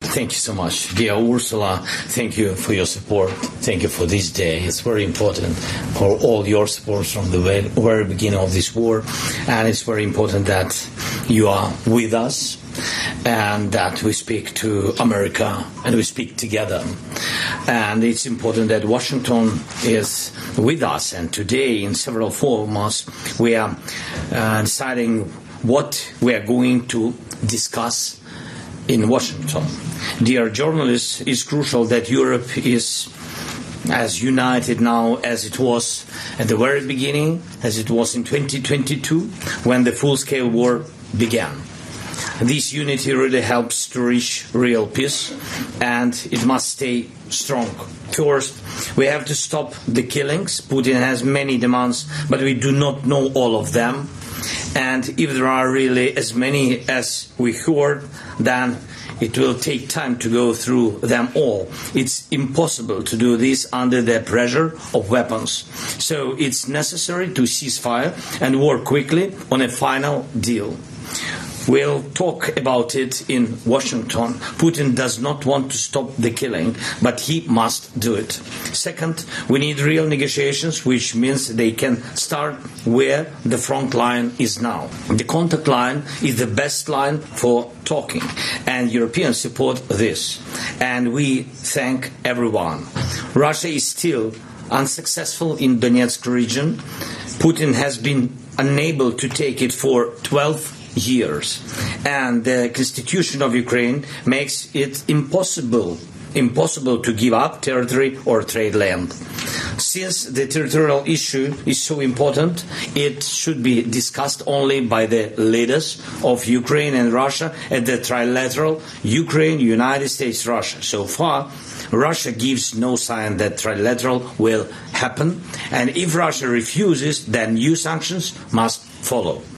Thank you so much. Dear Ursula, thank you for your support. Thank you for this day. It's very important for all your support from the very beginning of this war. And it's very important that you are with us and that we speak to America and we speak together. And it's important that Washington is with us. And today, in several forums, we are deciding what we are going to discuss in Washington. Dear journalists, it's crucial that Europe is as united now as it was at the very beginning, as it was in 2022, when the full-scale war began. This unity really helps to reach real peace, and it must stay strong. First, we have to stop the killings. Putin has many demands, but we do not know all of them. And if there are really as many as we heard, then it will take time to go through them all. It's impossible to do this under the pressure of weapons. So it's necessary to cease fire and work quickly on a final deal. We'll talk about it in Washington. Putin does not want to stop the killing, but he must do it. Second, we need real negotiations, which means they can start where the front line is now. The contact line is the best line for talking, and Europeans support this. And we thank everyone. Russia is still unsuccessful in Donetsk region. Putin has been unable to take it for 12 years, and the constitution of Ukraine makes it impossible to give up territory or trade land. Since the territorial issue is so important, it should be discussed only by the leaders of Ukraine and Russia at the trilateral Ukraine, United States, Russia. So far, Russia gives no sign that trilateral will happen, and if Russia refuses, then new sanctions must follow.